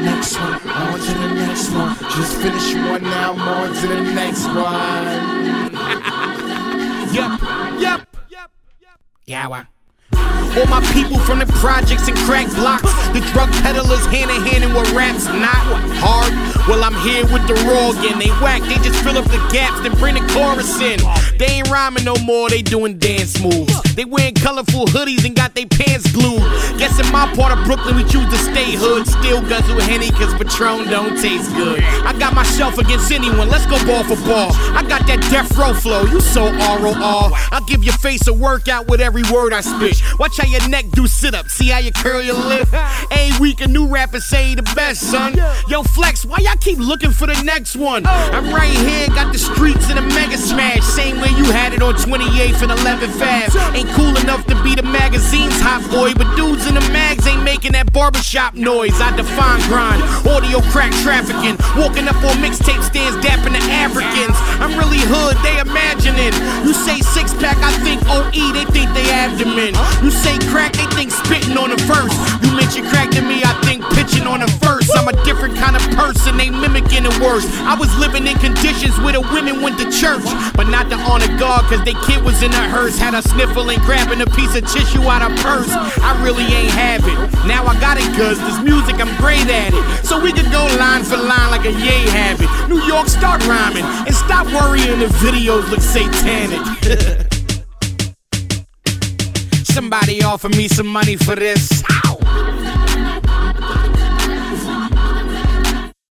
next one, on to the next one. Just finish one now, I'm on to the next one. Yep. Yeah. All my people from the projects and crack blocks, the drug peddlers hand in hand, and what rap's not hard. Well, I'm here with the raw again. They whack, they just fill up the gaps, then bring the chorus in. They ain't rhyming no more, they doing dance moves. They wearing colorful hoodies and got they pants glued. Guess in my part of Brooklyn we choose to stay hood. Still guzzle Henny cause Patron don't taste good. I got my shelf against anyone, let's go ball for ball. I got that death row flow, you so ROR. I'll give your face a workout with every word I spit. Watch how your neck do sit-ups, see how you curl your lip. Every week a new rapper say he the best, son. Yo, Flex, why y'all keep looking for the next one? I'm right here, got the streets in a mega smash. Same way you had it on 28th and 11th Ave. Ain't cool enough to be the magazine's hot boy, but dudes in the mags ain't making that barbershop noise. I define grind, audio crack trafficking, walking up on mixtape stands, dapping the Africans. I'm really hood, they imagining. You say six-pack, I think OE, they think they abdomen. You say crack, they think spitting on the verse. You mention crack to me, I think pitching on the verse. I'm a different kind of person, they mimicking it worse. I was living in conditions where the women went to church, but not to honor God, cause they kid was in a hearse. Had her sniffling, grabbing a piece of tissue out of purse. I really ain't have it, now I got it cause this music, I'm great at it. So we could go line for line like a Ye habit. New York, start rhyming, and stop worrying the videos look satanic. Somebody offer me some money for this.